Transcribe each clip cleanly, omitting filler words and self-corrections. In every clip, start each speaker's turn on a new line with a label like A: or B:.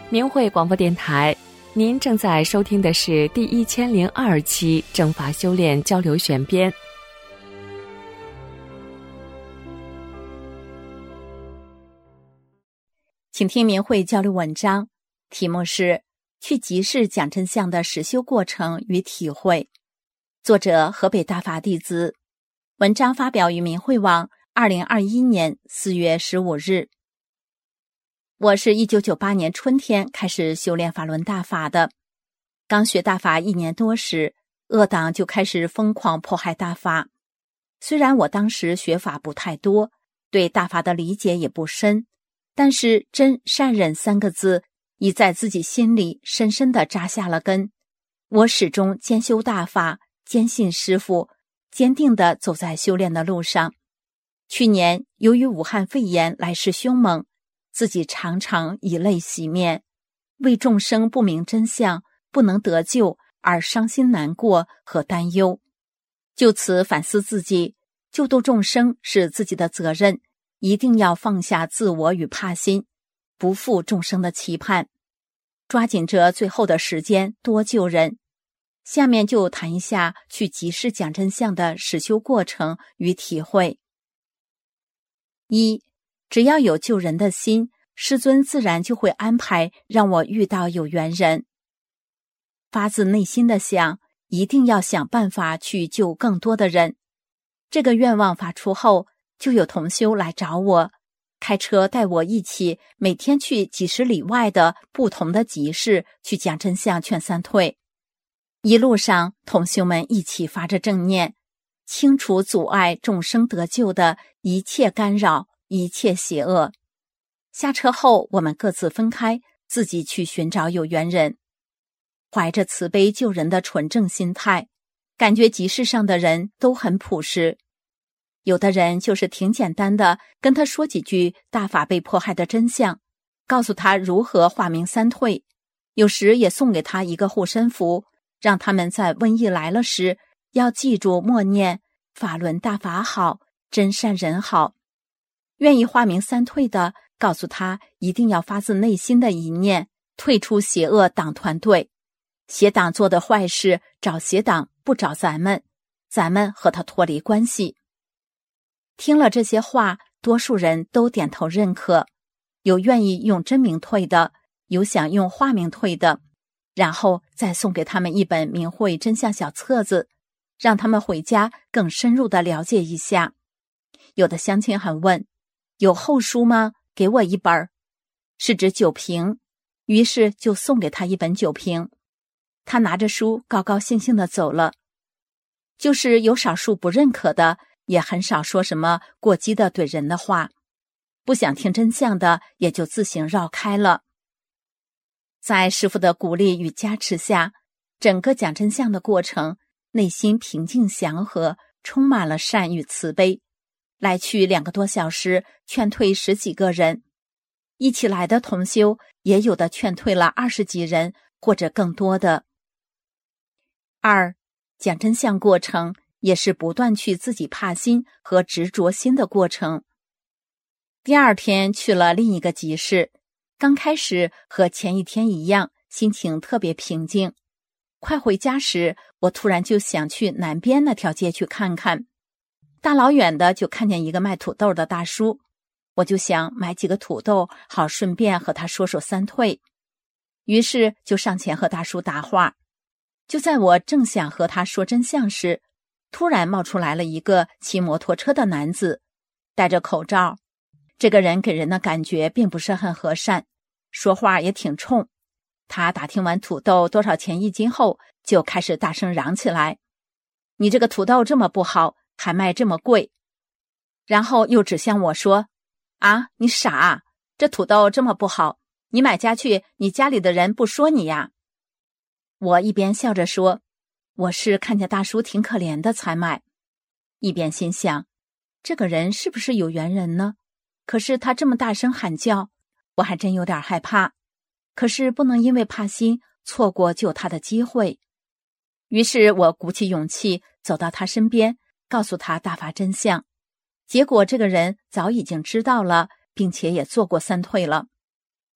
A: 明慧广播电台，您正在收听的是第1002期正法修炼交流选编。
B: 请听明慧交流文章，题目是去集市讲真相的实修过程与体会，作者河北大法弟子，文章发表于明慧网2021年4月15日。我是1998年春天开始修炼法轮大法的，刚学大法1年多时，恶党就开始疯狂迫害大法。虽然我当时学法不太多，对大法的理解也不深，但是真善忍3个字已在自己心里深深地扎下了根。我始终兼修大法，坚信师父，坚定地走在修炼的路上。去年由于武汉肺炎来势凶猛，自己常常以泪洗面，为众生不明真相，不能得救而伤心难过和担忧。就此反思自己，救度众生是自己的责任，一定要放下自我与怕心，不负众生的期盼，抓紧着最后的时间多救人。下面就谈一下去集市讲真相的实修过程与体会。1，只要有救人的心，师尊自然就会安排让我遇到有缘人。发自内心的想，一定要想办法去救更多的人。这个愿望发出后，就有同修来找我，开车带我一起每天去几十里外的不同的集市去讲真相劝三退。一路上，同修们一起发着正念，清除阻碍众生得救的一切干扰，一切邪恶。下车后，我们各自分开，自己去寻找有缘人。怀着慈悲救人的纯正心态，感觉集市上的人都很朴实。有的人就是挺简单的，跟他说几句大法被迫害的真相，告诉他如何化名三退，有时也送给他一个护身符，让他们在瘟疫来了时要记住默念法轮大法好，真善人好。愿意化名三退的，告诉他一定要发自内心的一念，退出邪恶党团队。邪党做的坏事，找邪党不找咱们，咱们和他脱离关系。听了这些话，多数人都点头认可，有愿意用真名退的，有想用化名退的，然后再送给他们一本明慧真相小册子，让他们回家更深入地了解一下。有的乡亲还问，有后书吗？给我一本。是指酒瓶，于是就送给他一本酒瓶。他拿着书高高兴兴地走了。就是有少数不认可的，也很少说什么过激的怼人的话，不想听真相的也就自行绕开了。在师父的鼓励与加持下，整个讲真相的过程，内心平静祥和，充满了善与慈悲。来去2个多小时，劝退10几个人，一起来的同修也有的劝退了20几人或者更多的。2，讲真相过程也是不断去自己怕心和执着心的过程。第2天去了另一个集市，刚开始和前一天一样，心情特别平静。快回家时，我突然就想去南边那条街去看看。大老远的就看见一个卖土豆的大叔，我就想买几个土豆，好顺便和他说说三退。于是就上前和大叔搭话。就在我正想和他说真相时，突然冒出来了一个骑摩托车的男子，戴着口罩。这个人给人的感觉并不是很和善，说话也挺冲。他打听完土豆多少钱1斤后，就开始大声嚷起来，你这个土豆这么不好，还卖这么贵。然后又指向我说，啊，你傻啊，这土豆这么不好，你买家去，你家里的人不说你呀。我一边笑着说，我是看见大叔挺可怜的才买，一边心想，这个人是不是有缘人呢？可是他这么大声喊叫，我还真有点害怕。可是不能因为怕心错过救他的机会。于是我鼓起勇气走到他身边，告诉他大法真相。结果这个人早已经知道了，并且也做过三退了。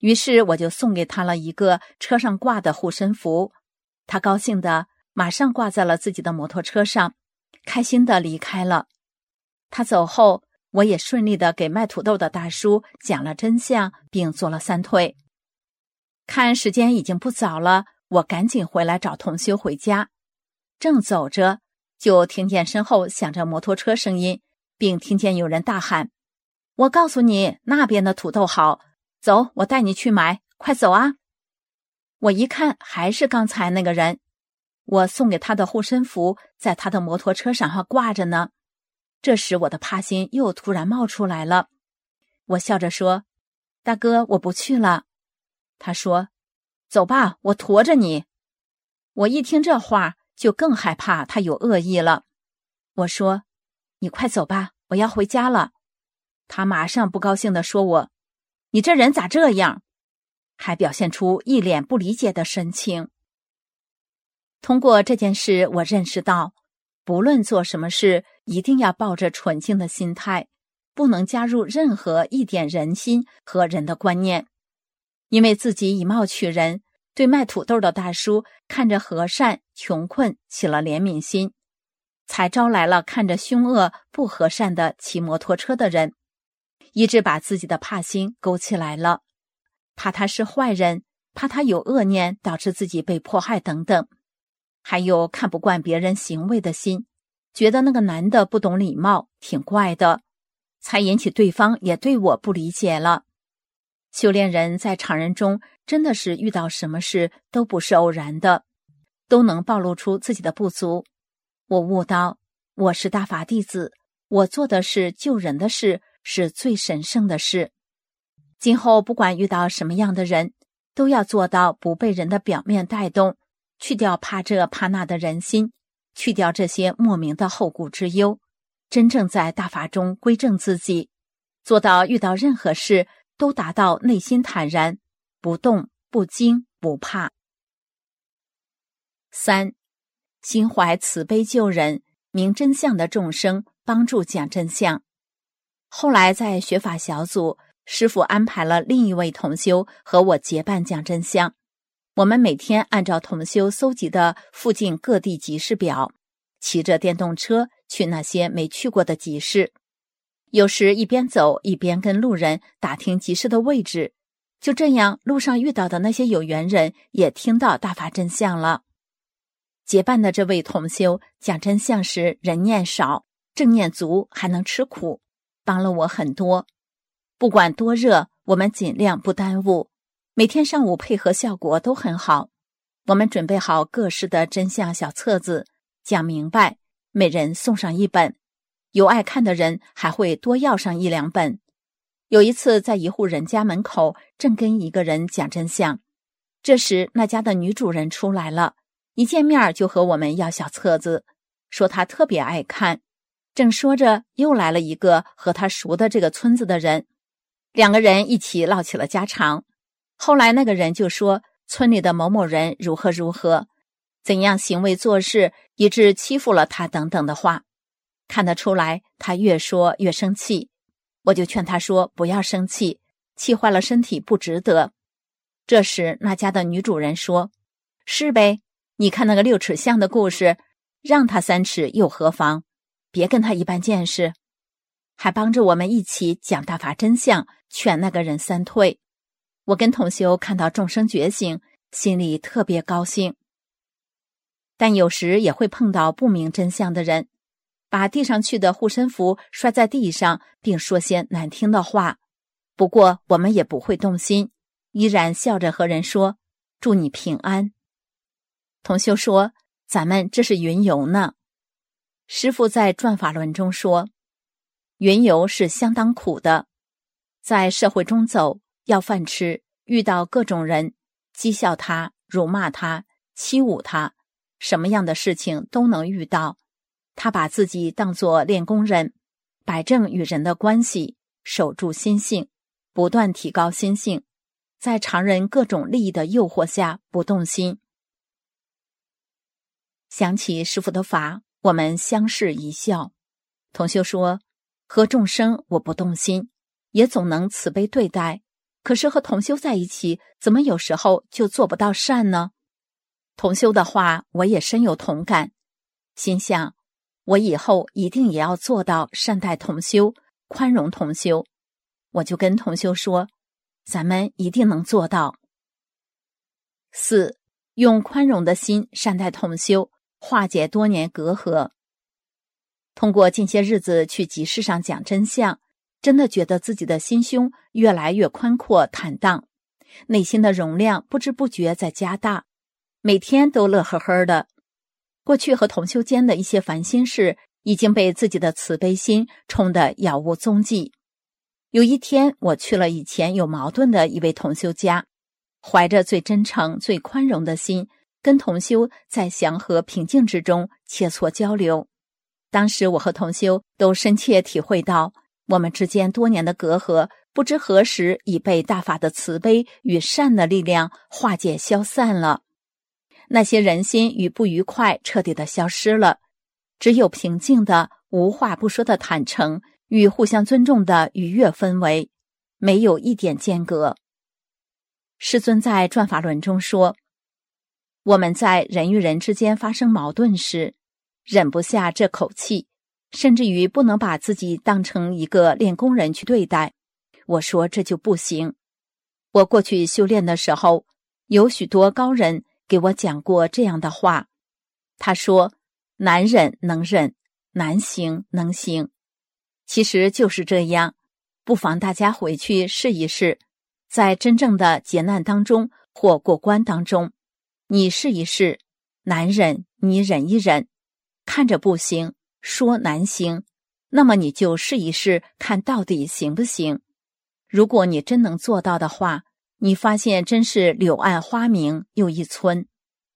B: 于是我就送给他了一个车上挂的护身符，他高兴的马上挂在了自己的摩托车上，开心的离开了。他走后，我也顺利的给卖土豆的大叔讲了真相，并做了3退。看时间已经不早了，我赶紧回来找同修回家。正走着，就听见身后响着摩托车声音，并听见有人大喊：我告诉你，那边的土豆好，走，我带你去买，快走啊！我一看，还是刚才那个人，我送给他的护身符在他的摩托车上还挂着呢。这时我的怕心又突然冒出来了，我笑着说：大哥，我不去了。他说：走吧，我驮着你。我一听这话，就更害怕他有恶意了。我说：你快走吧，我要回家了。他马上不高兴地说我：你这人咋这样？还表现出一脸不理解的神情。通过这件事，我认识到，不论做什么事，一定要抱着纯净的心态，不能加入任何一点人心和人的观念。因为自己以貌取人，对卖土豆的大叔看着和善穷困起了怜悯心，才招来了看着凶恶不和善的骑摩托车的人，一直把自己的怕心勾起来了，怕他是坏人，怕他有恶念导致自己被迫害等等，还有看不惯别人行为的心，觉得那个男的不懂礼貌，挺怪的，才引起对方也对我不理解了。修炼人在常人中真的是遇到什么事都不是偶然的，都能暴露出自己的不足。我悟到，我是大法弟子，我做的是救人的事，是最神圣的事。今后不管遇到什么样的人，都要做到不被人的表面带动，去掉怕这怕那的人心，去掉这些莫名的后顾之忧，真正在大法中归正自己，做到遇到任何事都达到内心坦然，不动不惊不怕。3. 心怀慈悲救人，明真相的众生，帮助讲真相。后来在学法小组，师父安排了另一位同修和我结伴讲真相。我们每天按照同修搜集的附近各地集市表，骑着电动车去那些没去过的集市。有时一边走一边跟路人打听集市的位置，就这样路上遇到的那些有缘人也听到大法真相了。结伴的这位同修讲真相时人念少，正念足，还能吃苦，帮了我很多。不管多热，我们尽量不耽误，每天上午配合效果都很好。我们准备好各式的真相小册子，讲明白，每人送上1本，有爱看的人还会多要上1、2本。有一次在一户人家门口，正跟一个人讲真相，这时那家的女主人出来了，一见面就和我们要小册子，说她特别爱看。正说着，又来了一个和她熟的这个村子的人，2个人一起唠起了家常。后来那个人就说村里的某某人如何如何，怎样行为做事以致欺负了他等等的话。看得出来他越说越生气，我就劝他说不要生气，气坏了身体不值得。这时那家的女主人说：是呗，你看那个6尺巷的故事，让他3尺又何妨，别跟他一般见识。还帮着我们一起讲大法真相，劝那个人3退。我跟同修看到众生觉醒，心里特别高兴。但有时也会碰到不明真相的人，把递上去的护身符摔在地上，并说些难听的话。不过我们也不会动心，依然笑着和人说：祝你平安。同修说：咱们这是云游呢。师父在转法轮中说，云游是相当苦的，在社会中走，要饭吃，遇到各种人，讥笑他，辱骂他，欺侮他，什么样的事情都能遇到。他把自己当作练功人，摆正与人的关系，守住心性，不断提高心性，在常人各种利益的诱惑下不动心。想起师父的法，我们相视一笑。同修说，和众生我不动心，也总能慈悲对待， 可是和同修在一起，怎么有时候就做不到善呢？同修的话，我也深有同感，心想，我以后一定也要做到善待同修，宽容同修。我就跟同修说，咱们一定能做到。4. 用宽容的心善待同修，化解多年隔阂。通过近些日子去集市上讲真相，真的觉得自己的心胸越来越宽阔坦荡，内心的容量不知不觉在加大，每天都乐呵呵的。过去和同修间的一些烦心事已经被自己的慈悲心冲得杳无踪迹。有一天，我去了以前有矛盾的一位同修家，怀着最真诚最宽容的心，跟同修在祥和平静之中切磋交流。当时我和同修都深切体会到，我们之间多年的隔阂不知何时已被大法的慈悲与善的力量化解消散了。那些人心与不愉快彻底的消失了，只有平静的无话不说的坦诚与互相尊重的愉悦氛围，没有一点间隔。世尊在转法轮中说，我们在人与人之间发生矛盾时，忍不下这口气，甚至于不能把自己当成一个练功人去对待。我说这就不行。我过去修炼的时候，有许多高人给我讲过这样的话，他说，难忍能忍，难行能行。其实就是这样，不妨大家回去试一试，在真正的劫难当中或过关当中，你试一试，难忍你忍一忍，看着不行，说难行，那么你就试一试，看到底行不行。如果你真能做到的话，你发现真是柳暗花明又一村。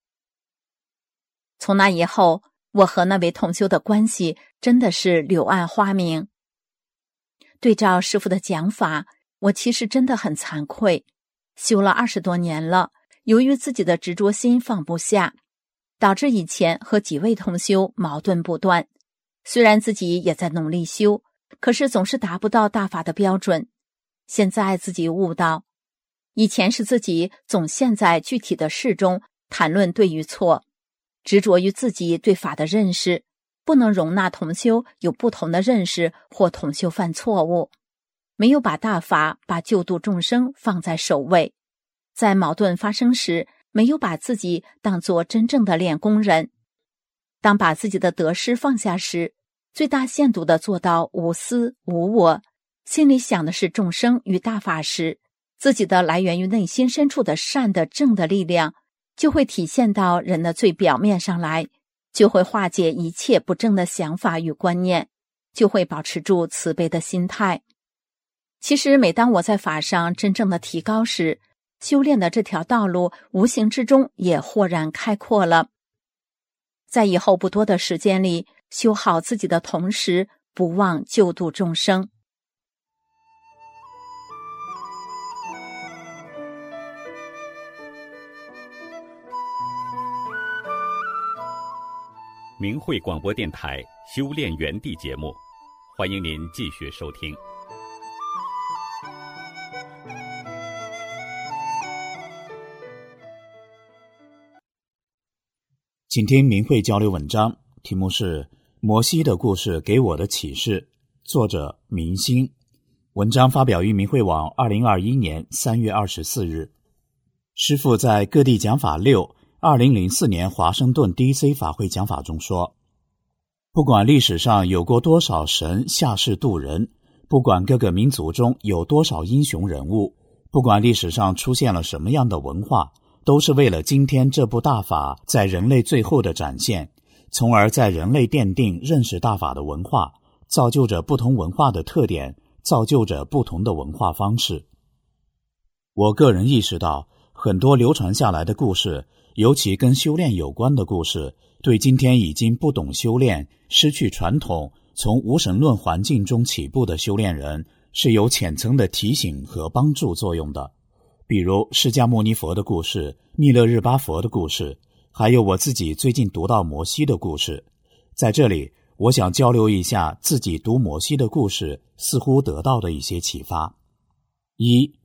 B: 从那以后，我和那位同修的关系真的是柳暗花明。对照师父的讲法，我其实真的很惭愧，修了20多年了，由于自己的执着心放不下，导致以前和几位同修矛盾不断。虽然自己也在努力修，可是总是达不到大法的标准。现在自己悟到，以前是自己总陷在具体的事中谈论对与错，执着于自己对法的认识，不能容纳同修有不同的认识或同修犯错误，没有把大法把救度众生放在首位，在矛盾发生时没有把自己当作真正的练功人。当把自己的得失放下时，最大限度地做到无私无我，心里想的是众生与大法时，自己的来源于内心深处的善的正的力量就会体现到人的最表面上来，就会化解一切不正的想法与观念，就会保持住慈悲的心态。其实每当我在法上真正的提高时，修炼的这条道路无形之中也豁然开阔了。在以后不多的时间里，修好自己的同时，不忘救度众生。
C: 明慧广播电台修炼园地节目，欢迎您继续收听。
D: 请听明慧交流文章，题目是《摩西的故事给我的启示》，作者明星。文章发表于明慧网2021年3月24日。师父在各地讲法6 2004年华盛顿 DC 法会讲法中说，不管历史上有过多少神下世渡人，不管各个民族中有多少英雄人物，不管历史上出现了什么样的文化，都是为了今天这部大法在人类最后的展现，从而在人类奠定认识大法的文化，造就着不同文化的特点，造就着不同的文化方式。我个人意识到，很多流传下来的故事，尤其跟修炼有关的故事，对今天已经不懂修炼、失去传统、从无神论环境中起步的修炼人，是有浅层的提醒和帮助作用的。比如释迦牟尼佛的故事、弥勒日巴佛的故事，还有我自己最近读到摩西的故事。在这里，我想交流一下自己读摩西的故事似乎得到的一些启发。1.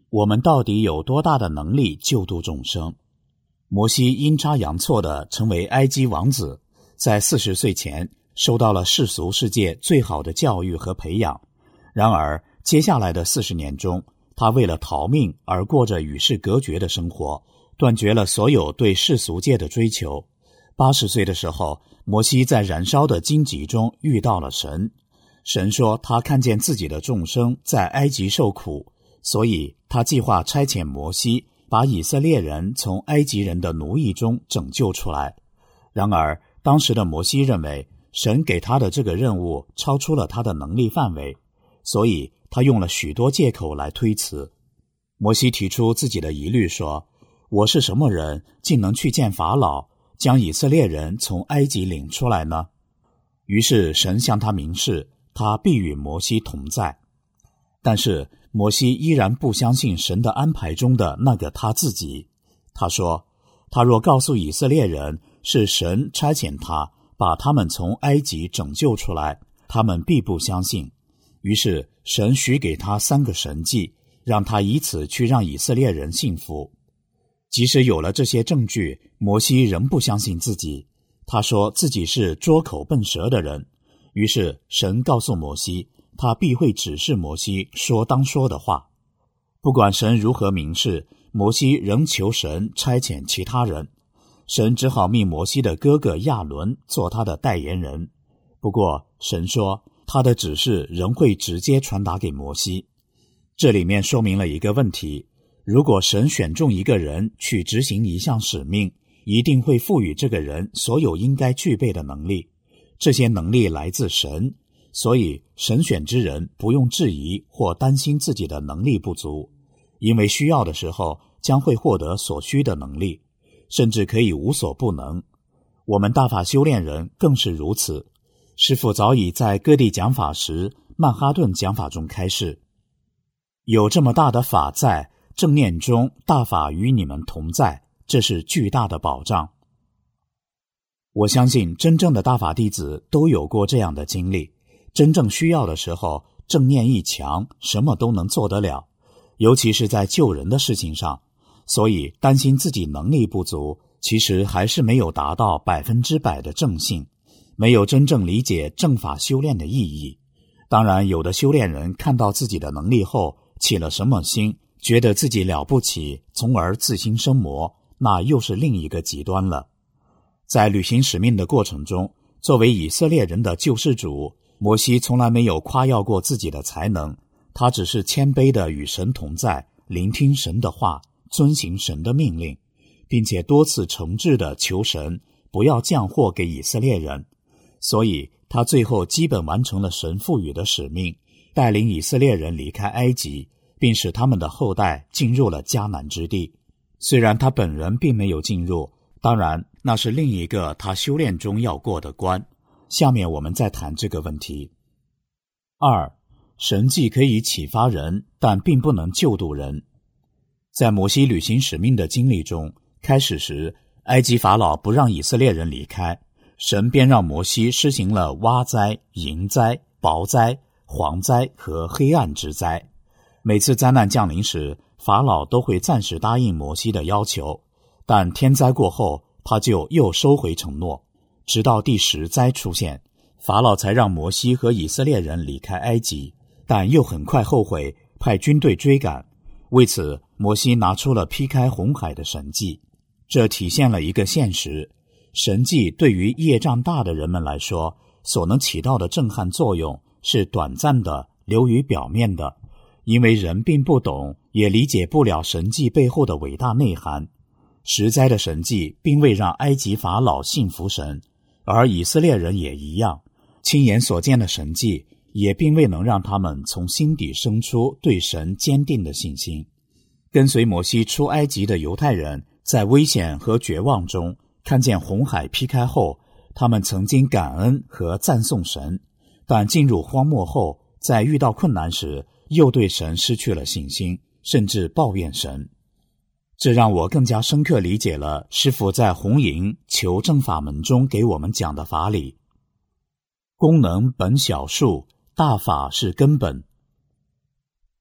D: 我们到底有多大的能力救度众生？摩西阴差阳错地成为埃及王子，在40岁前受到了世俗世界最好的教育和培养。然而接下来的40年中，他为了逃命而过着与世隔绝的生活，断绝了所有对世俗界的追求。80岁的时候，摩西在燃烧的荆棘中遇到了神。神说他看见自己的众生在埃及受苦，所以他计划差遣摩西把以色列人从埃及人的奴役中拯救出来。然而当时的摩西认为神给他的这个任务超出了他的能力范围，所以他用了许多借口来推辞。摩西提出自己的疑虑说，我是什么人，竟能去见法老，将以色列人从埃及领出来呢？于是神向他明示，他必与摩西同在。但是摩西依然不相信神的安排中的那个他自己。他说，他若告诉以色列人是神差遣他把他们从埃及拯救出来，他们必不相信。于是神许给他3个神迹，让他以此去让以色列人信服。即使有了这些证据，摩西仍不相信自己。他说自己是拙口笨舌的人。于是神告诉摩西，他必会指示摩西说当说的话。不管神如何明示，摩西仍求神差遣其他人。神只好命摩西的哥哥亚伦做他的代言人。不过神说他的指示仍会直接传达给摩西。这里面说明了一个问题，如果神选中一个人去执行一项使命，一定会赋予这个人所有应该具备的能力。这些能力来自神，所以神选之人不用质疑或担心自己的能力不足，因为需要的时候将会获得所需的能力，甚至可以无所不能。我们大法修炼人更是如此。师父早已在各地讲法时，曼哈顿讲法中开示，有这么大的法在，正念中大法与你们同在，这是巨大的保障。我相信真正的大法弟子都有过这样的经历，真正需要的时候，正念一强，什么都能做得了，尤其是在救人的事情上。所以担心自己能力不足，其实还是没有达到100%的正性，没有真正理解正法修炼的意义。当然，有的修炼人看到自己的能力后，起了什么心，觉得自己了不起，从而自心生魔，那又是另一个极端了。在履行使命的过程中，作为以色列人的救世主，摩西从来没有夸耀过自己的才能，他只是谦卑地与神同在，聆听神的话，遵行神的命令，并且多次诚挚地求神不要降祸给以色列人。所以他最后基本完成了神赋予的使命，带领以色列人离开埃及，并使他们的后代进入了迦南之地。虽然他本人并没有进入，当然那是另一个他修炼中要过的关。下面我们再谈这个问题。2. 神迹可以启发人，但并不能救度人。在摩西履行使命的经历中，开始时埃及法老不让以色列人离开，神便让摩西施行了蛙灾、蝇灾、雹灾、蝗灾和黑暗之灾。每次灾难降临时，法老都会暂时答应摩西的要求，但天灾过后，他就又收回承诺，直到第10灾出现，法老才让摩西和以色列人离开埃及，但又很快后悔，派军队追赶。为此，摩西拿出了劈开红海的神迹。这体现了一个现实，神迹对于业障大的人们来说，所能起到的震撼作用是短暂的，流于表面的，因为人并不懂，也理解不了神迹背后的伟大内涵。10灾的神迹并未让埃及法老信服神，而以色列人也一样，亲眼所见的神迹也并未能让他们从心底生出对神坚定的信心。跟随摩西出埃及的犹太人在危险和绝望中看见红海劈开后，他们曾经感恩和赞颂神，但进入荒漠后，在遇到困难时又对神失去了信心，甚至抱怨神。这让我更加深刻理解了师父在红营求证法门中给我们讲的法理。功能本小数，大法是根本。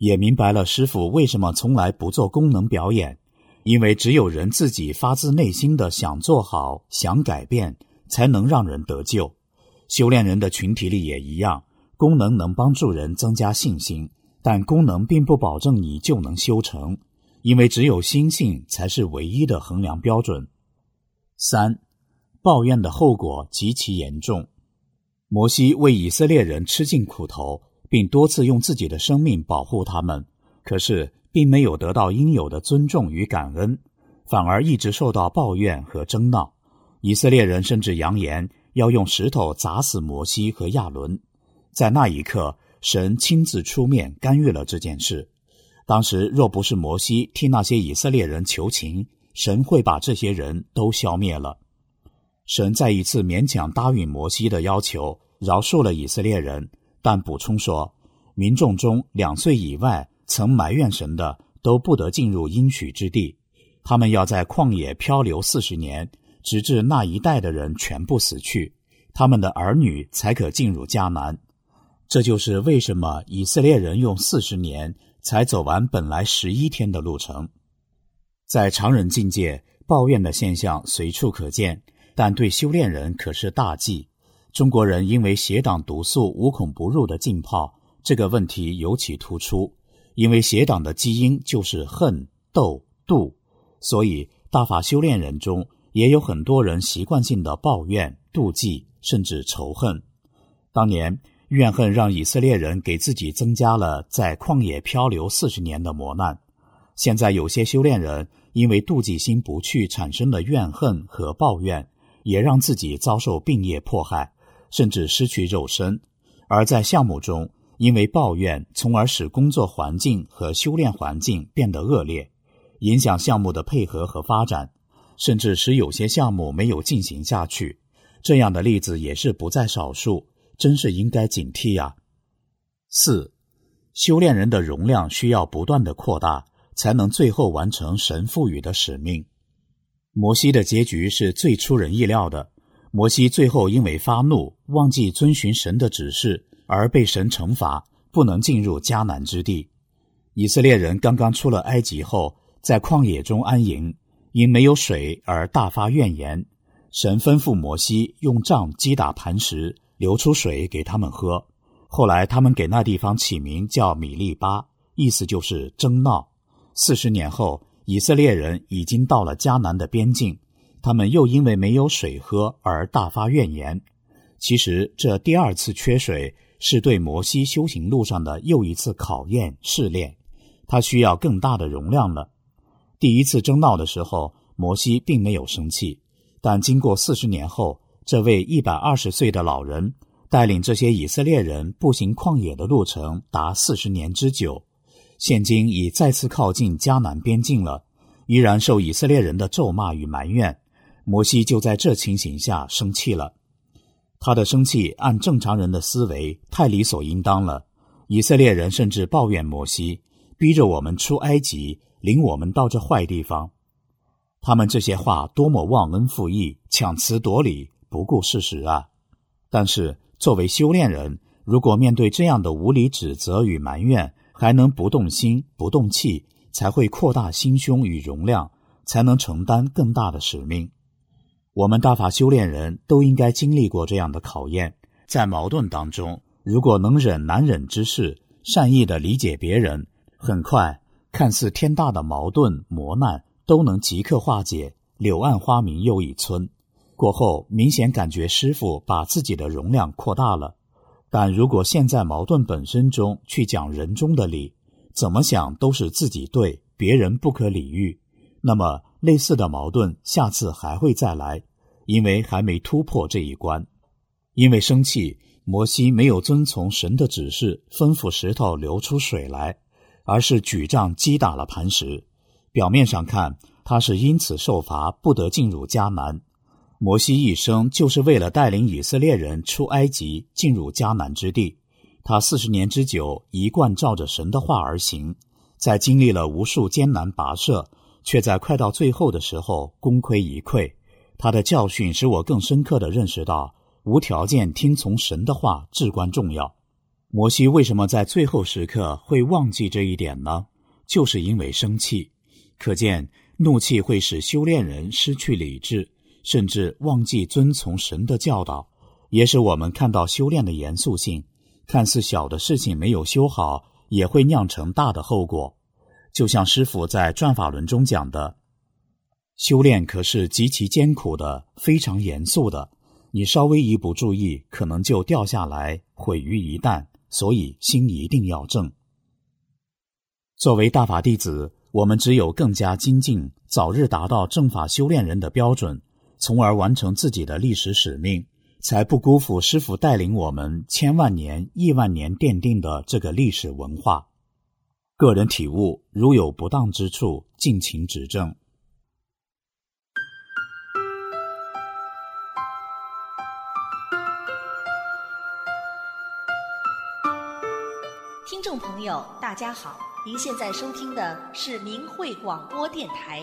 D: 也明白了师父为什么从来不做功能表演，因为只有人自己发自内心的想做好、想改变，才能让人得救。修炼人的群体里也一样，功能能帮助人增加信心，但功能并不保证你就能修成，因为只有心性才是唯一的衡量标准。3. 抱怨的后果极其严重。摩西为以色列人吃尽苦头，并多次用自己的生命保护他们，可是并没有得到应有的尊重与感恩，反而一直受到抱怨和争闹。以色列人甚至扬言要用石头砸死摩西和亚伦。在那一刻，神亲自出面干预了这件事。当时若不是摩西替那些以色列人求情，神会把这些人都消灭了。神再一次勉强答应摩西的要求，饶恕了以色列人，但补充说，民众中2岁以外曾埋怨神的都不得进入应许之地，他们要在旷野漂流40年，直至那一代的人全部死去，他们的儿女才可进入迦南。这就是为什么以色列人用40年才走完本来11天的路程。在常人境界，抱怨的现象随处可见，但对修炼人可是大忌。中国人因为邪党毒素无孔不入的浸泡，这个问题尤其突出，因为邪党的基因就是恨、斗、妒，所以大法修炼人中也有很多人习惯性的抱怨、妒忌，甚至仇恨。当年怨恨让以色列人给自己增加了在旷野漂流40年的磨难。现在有些修炼人因为妒忌心不去产生的怨恨和抱怨，也让自己遭受病业迫害，甚至失去肉身。而在项目中，因为抱怨，从而使工作环境和修炼环境变得恶劣，影响项目的配合和发展，甚至使有些项目没有进行下去。这样的例子也是不在少数，真是应该警惕啊。4. 修炼人的容量需要不断的扩大，才能最后完成神赋予的使命。摩西的结局是最出人意料的。摩西最后因为发怒，忘记遵循神的指示，而被神惩罚，不能进入迦南之地。以色列人刚刚出了埃及后，在旷野中安营，因没有水而大发怨言。神吩咐摩西用杖击打磐石，流出水给他们喝。后来他们给那地方起名叫米利巴，意思就是争闹。40年后，以色列人已经到了迦南的边境，他们又因为没有水喝而大发怨言。其实这第2次缺水是对摩西修行路上的又一次考验试炼，他需要更大的容量了。第1次争闹的时候，摩西并没有生气，但经过40年后，这位120岁的老人带领这些以色列人步行旷野的路程达40年之久，现今已再次靠近迦南边境了，依然受以色列人的咒骂与埋怨。摩西就在这情形下生气了。他的生气按正常人的思维太理所应当了。以色列人甚至抱怨摩西，逼着我们出埃及，领我们到这坏地方。他们这些话多么忘恩负义，强词夺理，不顾事实啊！但是作为修炼人，如果面对这样的无理指责与埋怨，还能不动心不动气，才会扩大心胸与容量，才能承担更大的使命。我们大法修炼人都应该经历过这样的考验。在矛盾当中，如果能忍难忍之事，善意地理解别人，很快看似天大的矛盾磨难都能即刻化解，柳暗花明又一村。过后明显感觉师父把自己的容量扩大了。但如果陷在矛盾本身中去讲人中的理，怎么想都是自己对，别人不可理喻，那么类似的矛盾下次还会再来，因为还没突破这一关。因为生气，摩西没有遵从神的指示，吩咐石头流出水来，而是举杖击打了磐石。表面上看，他是因此受罚，不得进入迦南。摩西一生就是为了带领以色列人出埃及，进入迦南之地。他40年之久，一贯照着神的话而行，在经历了无数艰难跋涉，却在快到最后的时候功亏一篑。他的教训使我更深刻地认识到，无条件听从神的话至关重要。 摩西为什么在最后时刻会忘记这一点呢？就是因为生气。可见怒气会使修炼人失去理智，甚至忘记遵从神的教导，也使我们看到修炼的严肃性。看似小的事情没有修好，也会酿成大的后果。就像师父在转法轮中讲的，修炼可是极其艰苦的，非常严肃的，你稍微一不注意，可能就掉下来，毁于一旦，所以心一定要正。作为大法弟子，我们只有更加精进，早日达到正法修炼人的标准，从而完成自己的历史使命，才不辜负师父带领我们千万年、亿万年奠定的这个历史文化。个人体悟，如有不当之处，尽情指正。
E: 听众朋友大家好，您现在收听的是明慧广播电台。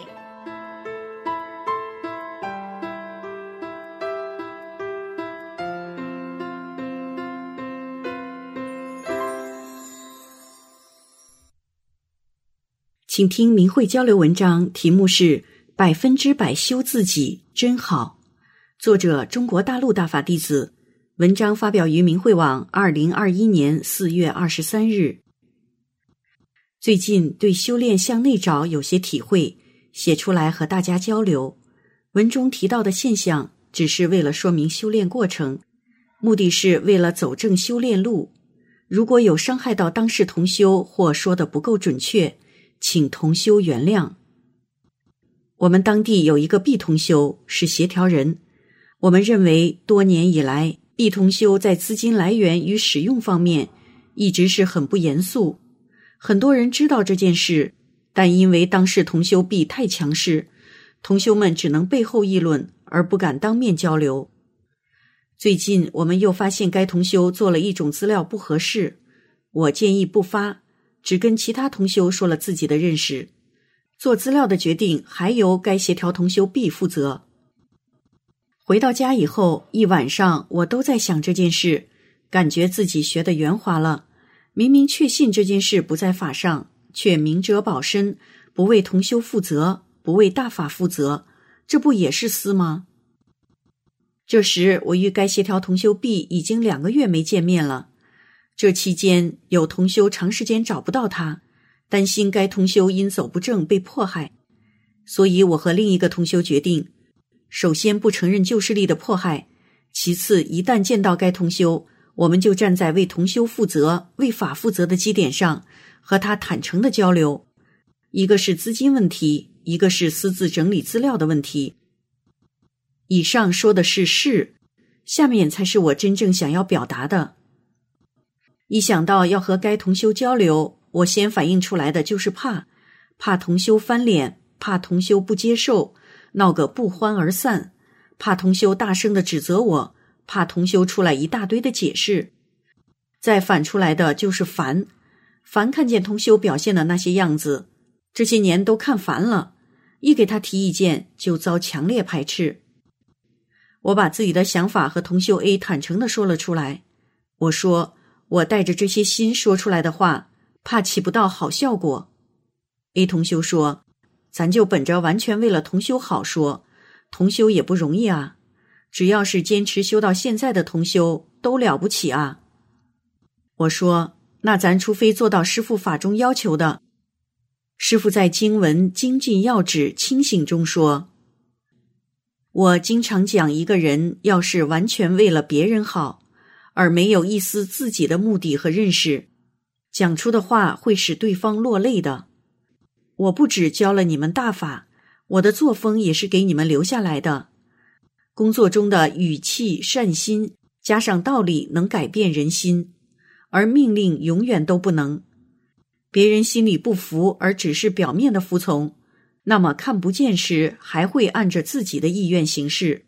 E: 请听明慧交流文章，题目是100%修自己真好，作者中国大陆大法弟子，文章发表于明慧网2021年4月23日。最近对修炼向内找有些体会，写出来和大家交流。文中提到的现象只是为了说明修炼过程，目的是为了走正修炼路。如果有伤害到当事同修或说得不够准确，请同修原谅。我们当地有一个毕同修是协调人，我们认为多年以来毕同修在资金来源与使用方面一直是很不严肃。很多人知道这件事，但因为当事同修毕太强势，同修们只能背后议论，而不敢当面交流。最近我们又发现该同修做了一种资料不合适，我建议不发，只跟其他同修说了自己的认识，做资料的决定还由该协调同修 B 负责。回到家以后，一晚上我都在想这件事，感觉自己学得圆滑了。明明确信这件事不在法上，却明哲保身，不为同修负责，不为大法负责，这不也是私吗？这时我与该协调同修 B 已经2个月没见面了。这期间有同修长时间找不到他，担心该同修因走不正被迫害，所以我和另一个同修决定，首先不承认旧势力的迫害，其次一旦见到该同修，我们就站在为同修负责、为法负责的基点上，和他坦诚的交流。一个是资金问题，一个是私自整理资料的问题。以上说的是事，下面才是我真正想要表达的。一想到要和该同修交流，我先反映出来的就是怕同修翻脸，怕同修不接受，闹个不欢而散，怕同修大声地指责我，怕同修出来一大堆的解释。再反出来的就是烦看见同修表现的那些样子，这些年都看烦了，一给他提意见就遭强烈排斥。我把自己的想法和同修 A 坦诚地说了出来，我说我带着这些心说出来的话，怕起不到好效果。A 同修说，咱就本着完全为了同修好说，同修也不容易啊，只要是坚持修到现在的同修都了不起啊。我说，那咱除非做到师父法中要求的。师父在经文精进要旨清醒中说，我经常讲，一个人要是完全为了别人好，而没有一丝自己的目的和认识，讲出的话会使对方落泪的。我不只教了你们大法，我的作风也是给你们留下来的。工作中的语气、善心，加上道理能改变人心，而命令永远都不能。别人心里不服而只是表面的服从，那么看不见时还会按着自己的意愿行事。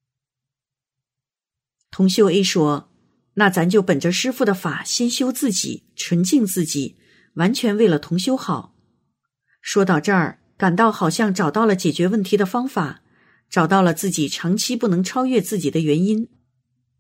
E: 同修 A 说，那咱就本着师父的法，先修自己，纯净自己，完全为了同修好。说到这儿，感到好像找到了解决问题的方法，找到了自己长期不能超越自己的原因。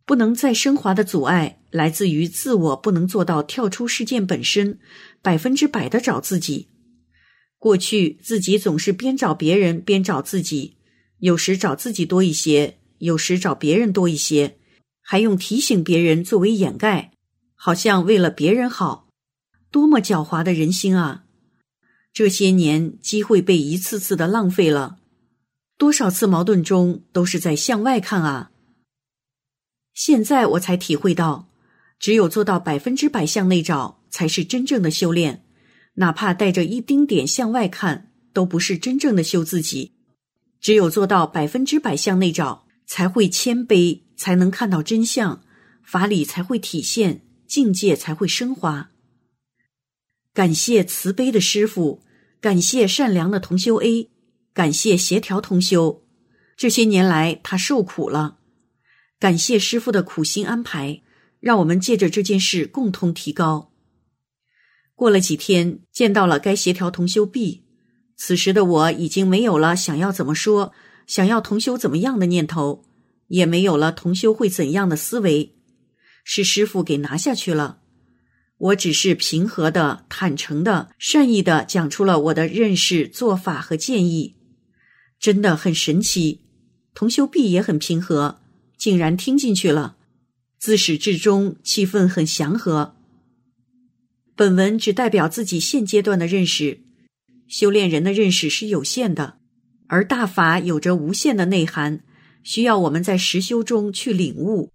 E: 不能再升华的阻碍来自于自我不能做到跳出事件本身，100%的找自己。过去自己总是边找别人边找自己，有时找自己多一些，有时找别人多一些，还用提醒别人作为掩盖，好像为了别人好。多么狡猾的人心啊！这些年机会被一次次的浪费了，多少次矛盾中都是在向外看啊！现在我才体会到，只有做到100%向内找，才是真正的修炼。哪怕带着一丁点向外看，都不是真正的修自己。只有做到100%向内找，才会谦卑，才能看到真相，法理才会体现，境界才会升华。感谢慈悲的师父，感谢善良的同修 A， 感谢协调同修。这些年来他受苦了，感谢师父的苦心安排，让我们借着这件事共同提高。过了几天，见到了该协调同修 B， 此时的我已经没有了想要怎么说，想要同修怎么样的念头，也没有了同修会怎样的思维，是师父给拿下去了。我只是平和的、坦诚的、善意的讲出了我的认识、做法和建议，真的很神奇。同修 B 也很平和，竟然听进去了，自始至终气氛很祥和。本文只代表自己现阶段的认识，修炼人的认识是有限的，而大法有着无限的内涵，需要我们在实修中去领悟。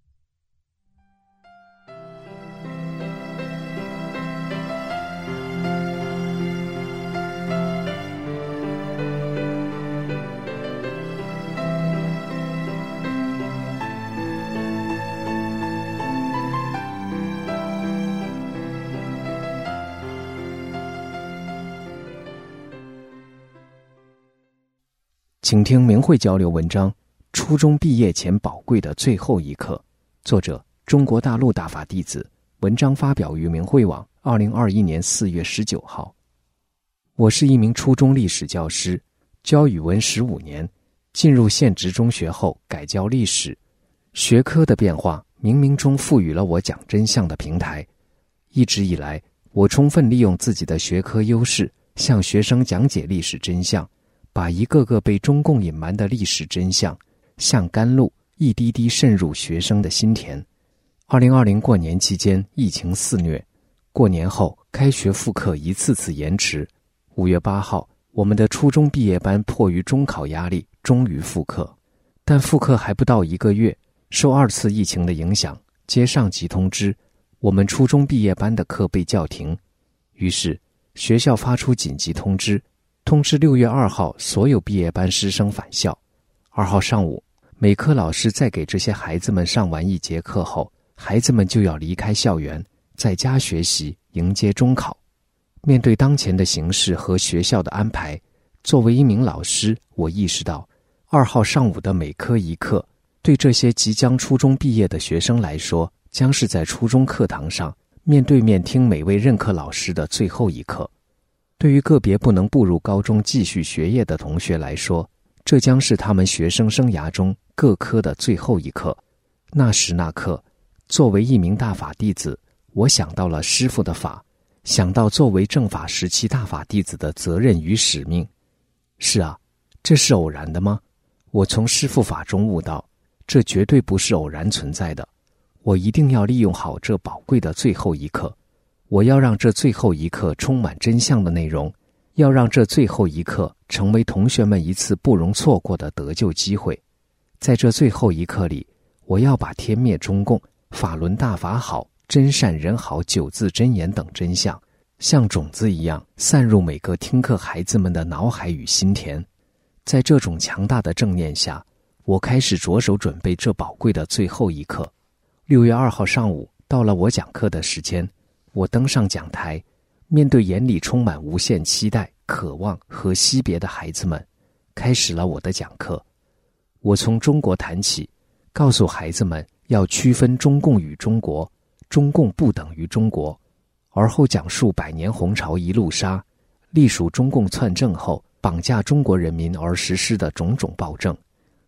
F: 请听明慧交流文章《初中毕业前宝贵的最后一课》，作者中国大陆大法弟子，文章发表于明慧网2021年4月19号。我是一名初中历史教师，教语文15年，进入现职中学后改教历史。学科的变化冥冥中赋予了我讲真相的平台。一直以来，我充分利用自己的学科优势，向学生讲解历史真相，把一个个被中共隐瞒的历史真相像甘露一滴滴渗入学生的心田。2020过年期间疫情肆虐，过年后开学复课一次次延迟。5月8号，我们的初中毕业班迫于中考压力终于复课，但复课还不到1个月，受2次疫情的影响，接上级通知，我们初中毕业班的课被叫停。于是学校发出紧急通知6月2号所有毕业班师生返校。2号上午，每科老师在给这些孩子们上完1节课后，孩子们就要离开校园，在家学习，迎接中考。面对当前的形势和学校的安排，作为一名老师，我意识到2号上午的每科1课，对这些即将初中毕业的学生来说，将是在初中课堂上面对面听每位任课老师的最后1课。对于个别不能步入高中继续学业的同学来说，这将是他们学生生涯中各科的最后1课。那时那刻，作为一名大法弟子，我想到了师父的法，想到作为正法时期大法弟子的责任与使命。是啊，这是偶然的吗？我从师父法中悟到，这绝对不是偶然存在的。我一定要利用好这宝贵的最后1课。我要让这最后1课充满真相的内容，要让这最后1课成为同学们一次不容错过的得救机会。在这最后1课里，我要把天灭中共、法轮大法好、真善人好9字真言等真相，像种子一样散入每个听课孩子们的脑海与心田。在这种强大的正念下，我开始着手准备这宝贵的最后1课。6月2号上午，到了我讲课的时间，我登上讲台，面对眼里充满无限期待、渴望和惜别的孩子们，开始了我的讲课。我从中国谈起，告诉孩子们要区分中共与中国，中共不等于中国，而后讲述100年红潮一路杀，隶属中共篡政后绑架中国人民而实施的种种暴政，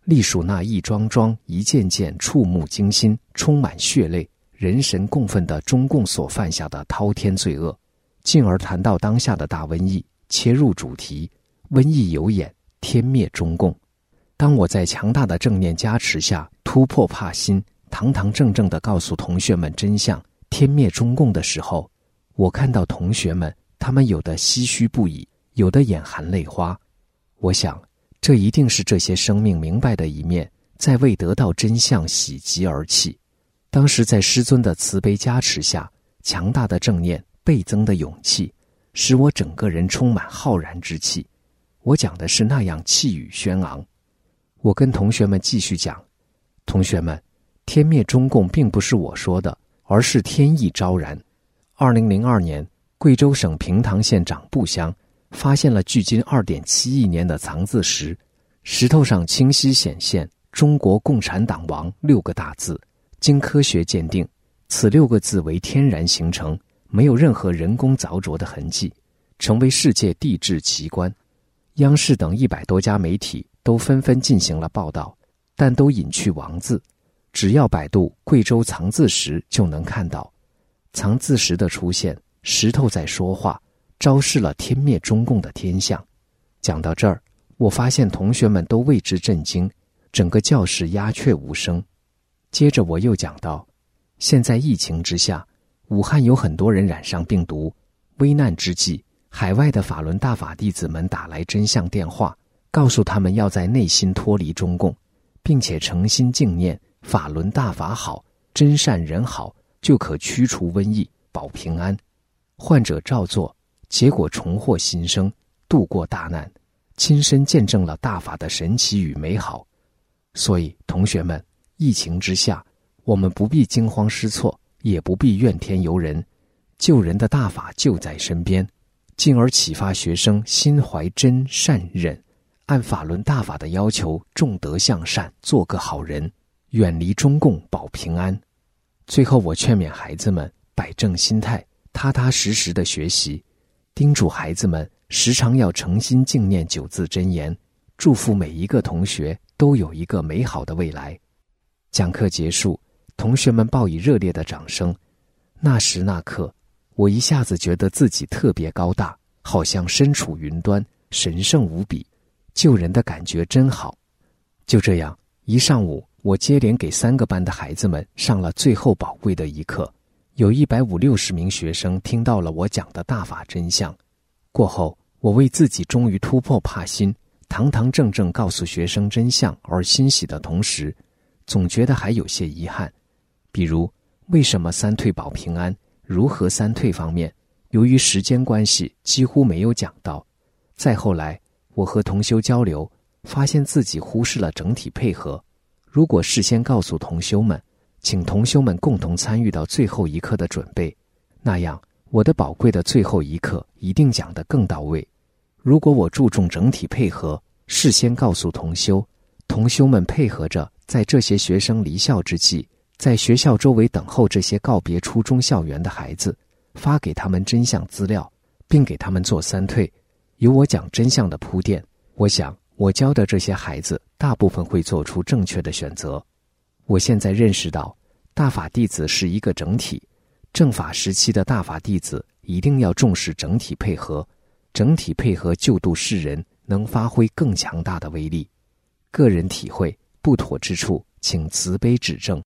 F: 隶属那一桩桩、一件件触目惊心、充满血泪、人神共愤的中共所犯下的滔天罪恶，进而谈到当下的大瘟疫，切入主题：瘟疫有眼，天灭中共。当我在强大的正念加持下突破怕心，堂堂正正地告诉同学们真相，天灭中共的时候，我看到同学们，他们有的唏嘘不已，有的眼含泪花。我想，这一定是这些生命明白的一面，在未得到真相喜极而泣。当时在师尊的慈悲加持下，强大的正念倍增的勇气，使我整个人充满浩然之气。我讲的是那样气宇轩昂。我跟同学们继续讲，同学们，天灭中共并不是我说的，而是天意昭然。2002年，贵州省平塘县长布乡发现了距今2.7亿年的藏字石，石头上清晰显现中国共产党亡6个大字。经科学鉴定，此6个字为天然形成，没有任何人工凿琢的痕迹，成为世界地质奇观。央视等100多家媒体都纷纷进行了报道，但都隐去王字，只要百度贵州藏字石就能看到。藏字石的出现，石头在说话，昭示了天灭中共的天象。讲到这儿，我发现同学们都为之震惊，整个教室鸦雀无声。接着我又讲到，现在疫情之下，武汉有很多人染上病毒，危难之际，海外的法轮大法弟子们打来真相电话，告诉他们要在内心脱离中共，并且诚心敬念法轮大法好，真善人好，就可驱除瘟疫，保平安。患者照做，结果重获新生，度过大难，亲身见证了大法的神奇与美好。所以同学们，疫情之下，我们不必惊慌失措，也不必怨天尤人，救人的大法就在身边，进而启发学生心怀真善忍，按法轮大法的要求，重德向善，做个好人，远离中共，保平安。最后我劝勉孩子们摆正心态，踏踏实实的学习，叮嘱孩子们时常要诚心敬念9字真言，祝福每一个同学都有一个美好的未来。讲课结束，同学们报以热烈的掌声。那时那刻，我一下子觉得自己特别高大，好像身处云端，神圣无比，救人的感觉真好。就这样，一上午我接连给3个班的孩子们上了最后宝贵的一课，有150-160名学生听到了我讲的大法真相。过后，我为自己终于突破怕心，堂堂正正告诉学生真相而欣喜的同时，总觉得还有些遗憾。比如，为什么3退保平安，如何3退方面，由于时间关系几乎没有讲到。再后来，我和同修交流，发现自己忽视了整体配合。如果事先告诉同修们，请同修们共同参与到最后一课的准备，那样我的宝贵的最后一课一定讲得更到位。如果我注重整体配合，事先告诉同修，同修们配合着，在这些学生离校之际，在学校周围等候这些告别初中校园的孩子，发给他们真相资料，并给他们做3退，有我讲真相的铺垫，我想我教的这些孩子大部分会做出正确的选择。我现在认识到，大法弟子是一个整体，正法时期的大法弟子一定要重视整体配合，整体配合救度世人，能发挥更强大的威力。个人体会，不妥之处，请慈悲指正。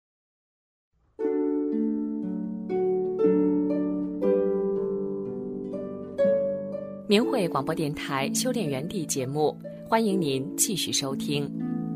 A: 明慧广播电台修炼园地节目，欢迎您继续收听。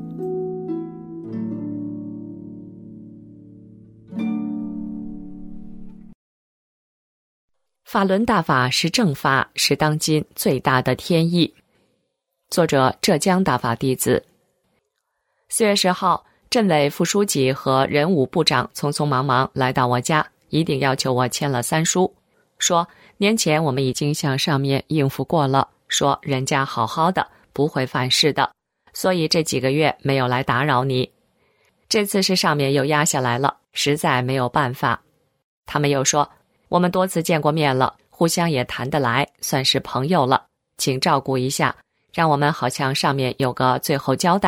A: 法轮大法是正法，是当今最大的天意。作者：浙江大法弟子。4月10号，镇委副书记和人武部长匆匆忙忙来到我家，一定要求我签了3书，说年前我们已经向上面应付过了，说人家好好的，不会犯事的，所以这几个月没有来打扰你。这次是上面又压下来了，实在没有办法。他们又说，我们多次见过面了，互相也谈得来，算是朋友了，请照顾一下，让我们好像上面有个最后交代，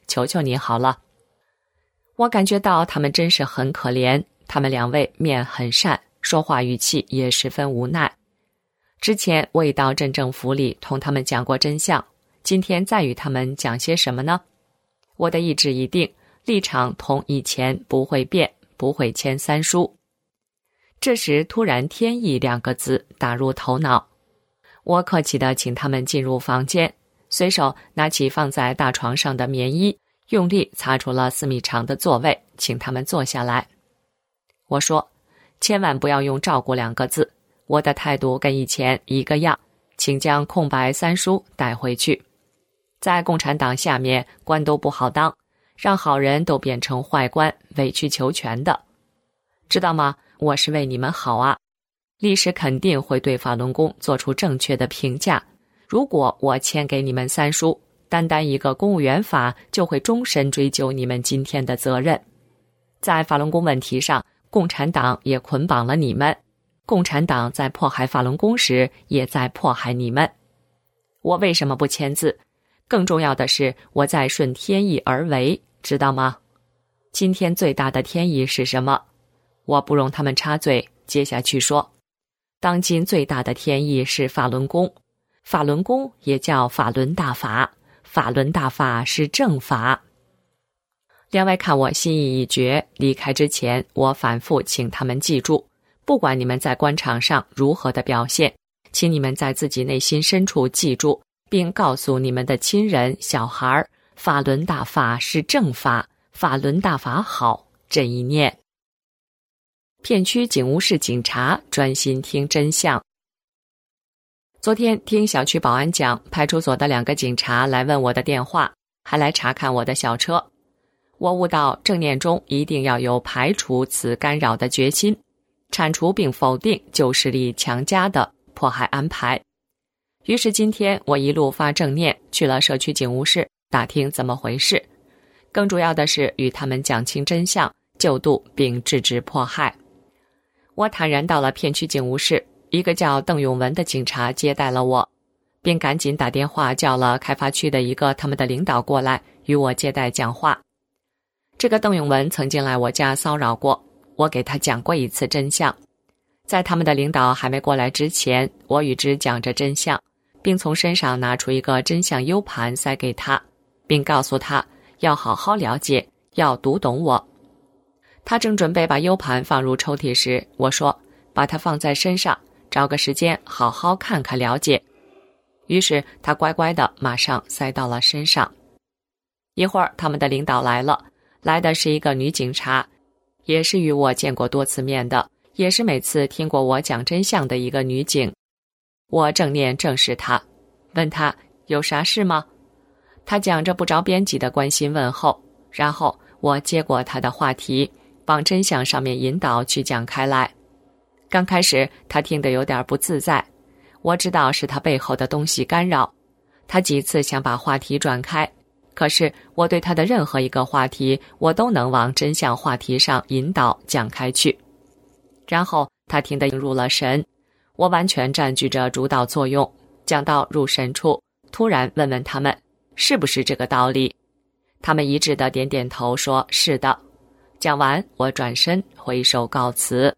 A: 求求你好了。我感觉到他们真是很可怜，他们两位面很善，说话语气也十分无奈。之前我已到镇政府里同他们讲过真相，今天再与他们讲些什么呢？我的意志已定，立场同以前不会变，不会签三书。这时突然天意2个字打入头脑，我客气地请他们进入房间，随手拿起放在大床上的棉衣，用力擦出了4米长的座位，请他们坐下来。我说，千万不要用照顾2个字，我的态度跟以前一个样，请将空白3书带回去。在共产党下面，官都不好当，让好人都变成坏官，委曲求全的，知道吗？我是为你们好啊，历史肯定会对法轮功做出正确的评价。如果我签给你们3书，单单一个公务员法就会终身追究你们今天的责任。在法轮功问题上，共产党也捆绑了你们，共产党在迫害法轮功时也在迫害你们。我为什么不签字？更重要的是，我在顺天意而为，知道吗？今天最大的天意是什么？我不容他们插嘴，接下去说，当今最大的天意是法轮功，法轮功也叫法轮大法，法轮大法是正法。2位看我心意已决，离开之前，我反复请他们记住，不管你们在官场上如何的表现，请你们在自己内心深处记住，并告诉你们的亲人、小孩，法轮大法是正法，法轮大法好，这一念。片区警务室警察专心听真相。昨天听小区保安讲，派出所的2个警察来问我的电话，还来查看我的小车。我悟到正念中一定要有排除此干扰的决心，铲除并否定旧势力强加的迫害安排。于是今天我一路发正念，去了社区警务室打听怎么回事，更主要的是与他们讲清真相，救度并制止迫害。我坦然到了片区警务室，一个叫邓永文的警察接待了我，并赶紧打电话叫了开发区的一个他们的领导过来与我接待讲话。这个邓永文曾经来我家骚扰过，我给他讲过一次真相。在他们的领导还没过来之前，我与之讲着真相，并从身上拿出一个真相 U 盘塞给他，并告诉他要好好了解，要读懂我。他正准备把 U 盘放入抽屉时，我说把它放在身上，找个时间好好看看了解。于是他乖乖的马上塞到了身上。一会儿他们的领导来了，来的是一个女警察，也是与我见过多次面的，也是每次听过我讲真相的一个女警。我正念正视她，问她有啥事吗？她讲着不着边际的关心问候，然后我接过她的话题，往真相上面引导去讲开来。刚开始她听得有点不自在，我知道是她背后的东西干扰，她几次想把话题转开，可是我对她的任何一个话题，我都能往真相话题上引导讲开去。然后她听得入了神，我完全占据着主导作用，讲到入神处，突然问问他们是不是这个道理。他们一致的点点头说是的。讲完，我转身挥手告辞。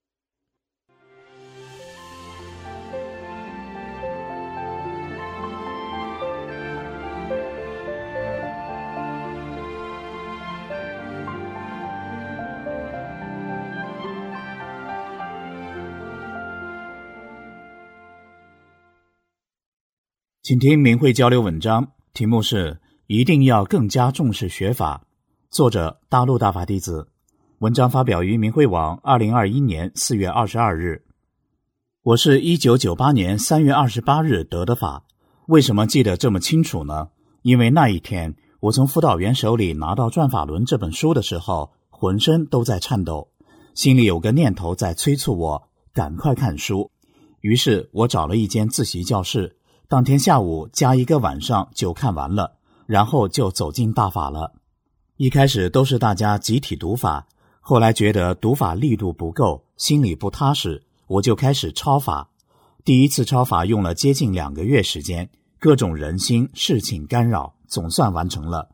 D: 请听明慧交流文章，题目是一定要更加重视学法，作者大陆大法弟子，文章发表于明慧网2021年4月22日。我是1998年3月28日得的法，为什么记得这么清楚呢？因为那一天我从辅导员手里拿到《转法轮》这本书的时候，浑身都在颤抖，心里有个念头在催促我赶快看书。于是我找了一间自习教室，当天下午加一个晚上就看完了，然后就走进大法了。一开始都是大家集体读法，后来觉得读法力度不够，心里不踏实，我就开始抄法。第一次抄法用了接近2个月时间，各种人心事情干扰，总算完成了。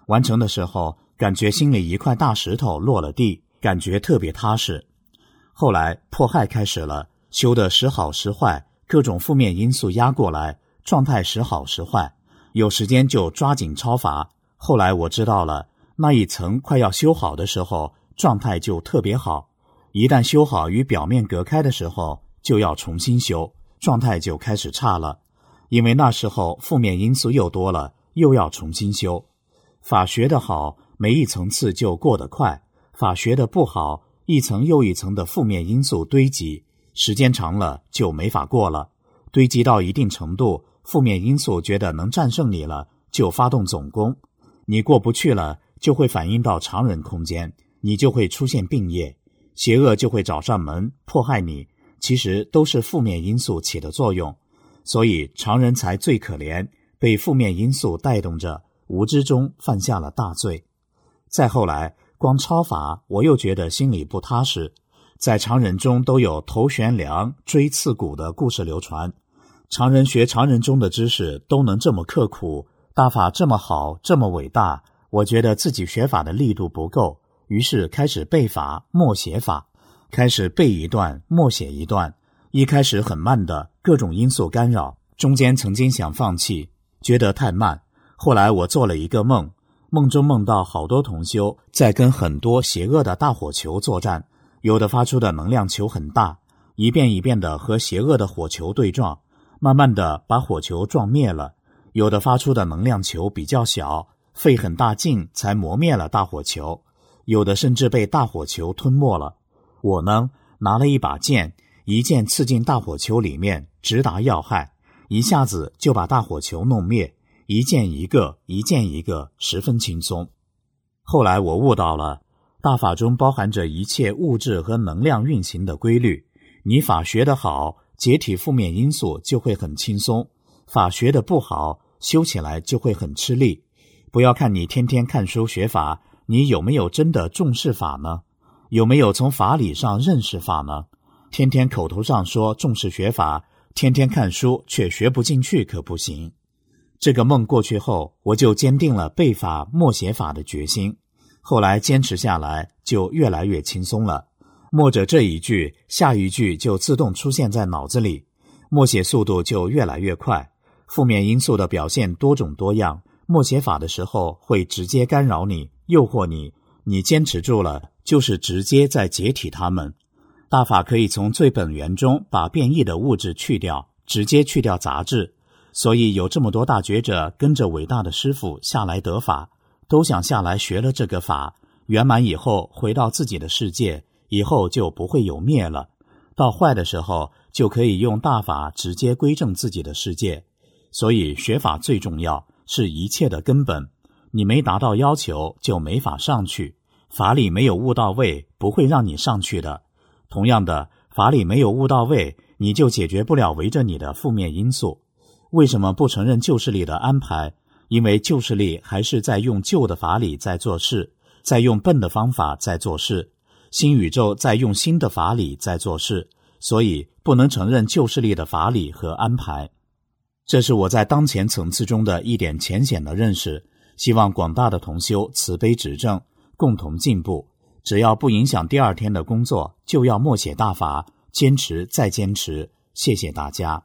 D: 完成的时候，感觉心里一块大石头落了地，感觉特别踏实。后来迫害开始了，修的时好时坏，各种负面因素压过来，状态时好时坏，有时间就抓紧超法。后来我知道了，那一层快要修好的时候，状态就特别好，一旦修好与表面隔开的时候，就要重新修，状态就开始差了，因为那时候负面因素又多了，又要重新修。法学的好，每一层次就过得快；法学的不好，一层又一层的负面因素堆积，时间长了就没法过了。堆积到一定程度，负面因素觉得能战胜你了，就发动总攻。你过不去了，就会反映到常人空间，你就会出现病业，邪恶就会找上门迫害你，其实都是负面因素起的作用。所以常人才最可怜，被负面因素带动着，无知中犯下了大罪。再后来光超法，我又觉得心里不踏实。在常人中都有头悬梁锥刺股的故事流传，常人学常人中的知识都能这么刻苦，大法这么好，这么伟大，我觉得自己学法的力度不够，于是开始背法默写法，开始背一段默写一段。一开始很慢的，各种因素干扰，中间曾经想放弃，觉得太慢。后来我做了一个梦，梦中梦到好多同修在跟很多邪恶的大火球作战，有的发出的能量球很大，一遍一遍的和邪恶的火球对撞，慢慢的把火球撞灭了。有的发出的能量球比较小，费很大劲才磨灭了大火球，有的甚至被大火球吞没了。我呢，拿了一把剑，一剑刺进大火球里面，直达要害，一下子就把大火球弄灭，一剑一个，一剑一个，十分轻松。后来我悟到了，大法中包含着一切物质和能量运行的规律，你法学得好，解体负面因素就会很轻松；法学得不好，修起来就会很吃力。不要看你天天看书学法，你有没有真的重视法呢？有没有从法理上认识法呢？天天口头上说重视学法，天天看书却学不进去可不行。这个梦过去后，我就坚定了背法默写法的决心，后来坚持下来就越来越轻松了。默着这一句，下一句就自动出现在脑子里，默写速度就越来越快。负面因素的表现多种多样，默写法的时候会直接干扰你，诱惑你，你坚持住了，就是直接在解体它们。大法可以从最本源中把变异的物质去掉，直接去掉杂质。所以有这么多大觉者跟着伟大的师父下来得法，都想下来学了这个法，圆满以后回到自己的世界，以后就不会有灭了。到坏的时候，就可以用大法直接归正自己的世界。所以学法最重要，是一切的根本。你没达到要求，就没法上去。法理没有悟到位，不会让你上去的。同样的，法理没有悟到位，你就解决不了围着你的负面因素。为什么不承认旧势力的安排？因为旧势力还是在用旧的法理在做事，在用笨的方法在做事，新宇宙在用新的法理在做事，所以不能承认旧势力的法理和安排。这是我在当前层次中的一点浅显的认识，希望广大的同修慈悲指正，共同进步。只要不影响第二天的工作，就要默写大法，坚持再坚持。谢谢大家。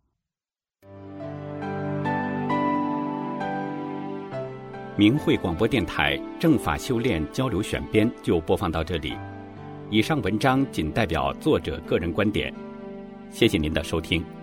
C: 明慧广播电台正法修炼交流选编就播放到这里，以上文章仅代表作者个人观点，谢谢您的收听。